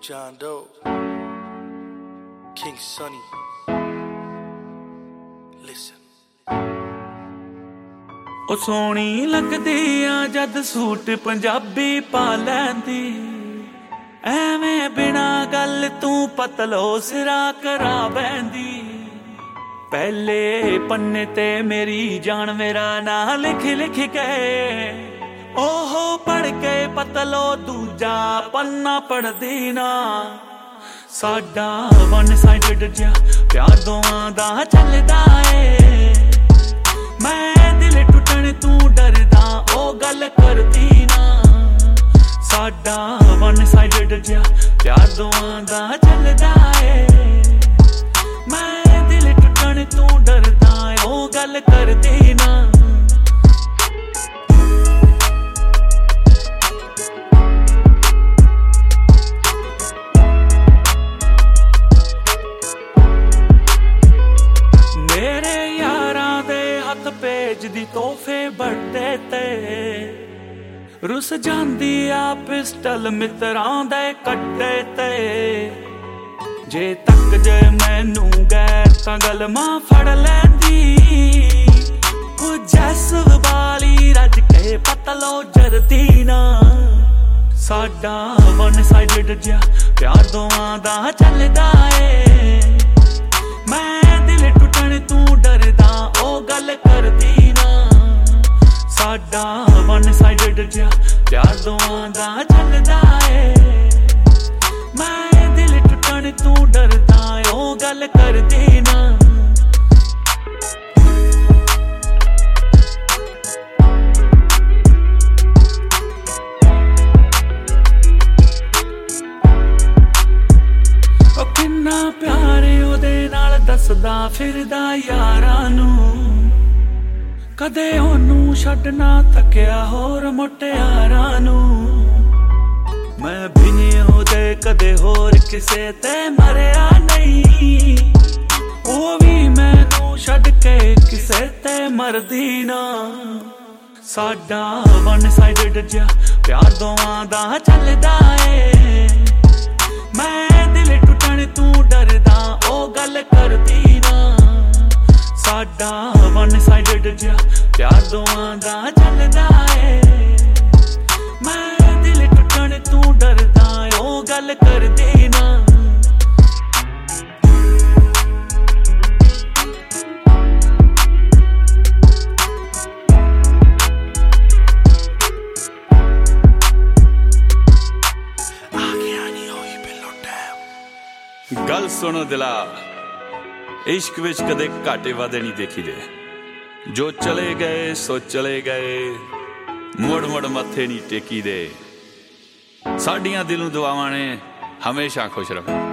John Doe, King Sonny. Listen. ਉਹ ਸੋਹਣੀ ਲੱਗਦੀ ਆ ਜਦ ਸੂਟ ਪੰਜਾਬੀ ਪਾ ਲੈਂਦੀ, ਐਵੇਂ ਬਿਨਾ ਗੱਲ ਤੂੰ ਪਤਲੋ ਸਿਰਾ ਕਰਾ ਬੈਂਦੀ। ਪਹਿਲੇ ਪੰਨੇ ਤੇ ਮੇਰੀ ਜਾਨ ਮੇਰਾ ਨਾਂ ਲਿਖ ਲਿਖ ਕੇ, ਉਹ ਪੜ੍ਹ ਕੇ ਪਤਲੋ ਦੂਜਾ ਪੰਨਾ ਪੜ੍ਹਦੀ ਨਾ। ਸਾਡਾ ਵਨ ਸਾਈਡਡ ਜਿਹਾ ਪਿਆਰ ਦੋਵਾਂ ਦਾ ਚੱਲਦਾ ਏ, ਮੈਂ ਦਿਲ ਟੁੱਟਣ ਤੂੰ ਡਰਦਾ ਉਹ ਗੱਲ ਕਰਦੀ ਨਾ। ਸਾਡਾ ਵਨ ਸਾਈਡਡ ਜਿਹਾ ਪਿਆਰ ਦੋਵਾਂ ਦਾ ਚੱਲਦਾ ਏ, ਮੈਂ ਦਿਲ ਟੁੱਟਣ ਤੂੰ ਡਰਦਾ ਉਹ ਗੱਲ ਕਰਦੀ ਨਾ। ਭੇਜਦੀ ਤੋਹਫੇ ਬਰਥਡੇ ਤੇ, ਰੁੱਸ ਜਾਂਦੀ ਆ ਪਿਸਟਲ ਮਿੱਤਰਾਂ ਦੇ ਕੱਟੇ ਤੇ। ਜੇ ਤੱਕ ਜੇ ਮੈਨੂੰ ਗੈਰ ਤਾਂ ਗੱਲ ਮਾਂ ਫੜ ਲੈਂਦੀ, ਉਹ ਜੈਸਵ ਵਾਲੀ ਰੱਜ ਕੇ ਪਤਲੋ ਜਰਦੀ ਨਾ। ਸਾਡਾ ਵਨ ਸਾਈਡਡ ਜਿਹਾ ਪਿਆਰ ਦੋਵਾਂ ਦਾ ਚੱਲਦਾ ਏ, ਮੈਂ ਦਿਲ ਟੁੱਟਣ ਤੂੰ ਡਰਦਾ ਉਹ ਗੱਲ ਕਰਦੀ ਨਾ। ਸਾਡਾ ਵਨ ਸਾਈਡਡ ਜਿਹਾ ਪਿਆਰ ਦੋਵਾਂ ਦਾ ਚੱਲਦਾ ਏ, ਮੈਂ ਦਿਲ ਟੁੱਟਣ ਤੂੰ ਡਰਦਾ ਉਹ ਗੱਲ ਕਰਦੀ ਨਾ। ਉਹ ਕਿੰਨਾ ਪਿਆਰ ਉਹਦੇ ਨਾਲ ਦੱਸਦਾ ਫਿਰਦਾ ਯਾਰਾਂ ਨੂੰ, ਕਦੇ ਉਹਨੂੰ ਛੱਡਣਾ ਥੱਕਿਆ ਹੋਰ ਮੁਟਿਆਰਾਂ ਨੂੰ। ਮੈਂ ਵੀ ਨੀ ਉਹਦੇ ਕਦੇ ਹੋਰ ਕਿਸੇ ਤੇ ਮਰਿਆ ਨਹੀਂ, ਉਹ ਵੀ ਮੈਨੂੰ ਛੱਡ ਕੇ ਕਿਸੇ ਤੇ ਮਰਦੀ ਨਾ। ਸਾਡਾ ਵਨ ਸਾਈਡਡ ਜਿਹਾ ਪਿਆਰ ਦੋਵਾਂ ਦਾ ਚੱਲਦਾ ਏ, ਮੈਂ ਦਿਲ ਟੁੱਟਣ ਤੂੰ ਡਰਦਾ ਉਹ ਗੱਲ ਕਰਦੀ ਨਾ। ਸਾਡਾ ਵਨ ਸਾਈਡਡ ਜਿਹਾ ਪਿਆਰ ਦੋਵਾਂ ਦਾ ਚੱਲਦਾ ਏ, ਮੈਂ ਦਿਲ ਟੁੱਟਣ ਤੂੰ ਡਰਦਾ ਉਹ ਗੱਲ ਕਰਦੀ ਨਾ। ਗੱਲ ਸੁਣੋ ਦਿਲਾ, ਇਸ਼ਕ ਵਿੱਚ ਕਦੇ ਘਾਟੇ ਵਾਧੇ ਨਹੀਂ ਦੇਖੀਦੇ। ਜੋ ਚਲੇ ਗਏ ਸੋ ਚਲੇ ਗਏ, ਮੁੜ ਮੁੜ ਮੱਥੇ ਨਹੀਂ ਟੇਕੀ ਦੇ। ਸਾਡੀਆਂ ਦਿਲੋਂ ਦੁਆਵਾਂ ਨੇ ਹਮੇਸ਼ਾ ਖੁਸ਼ ਰਹੋ।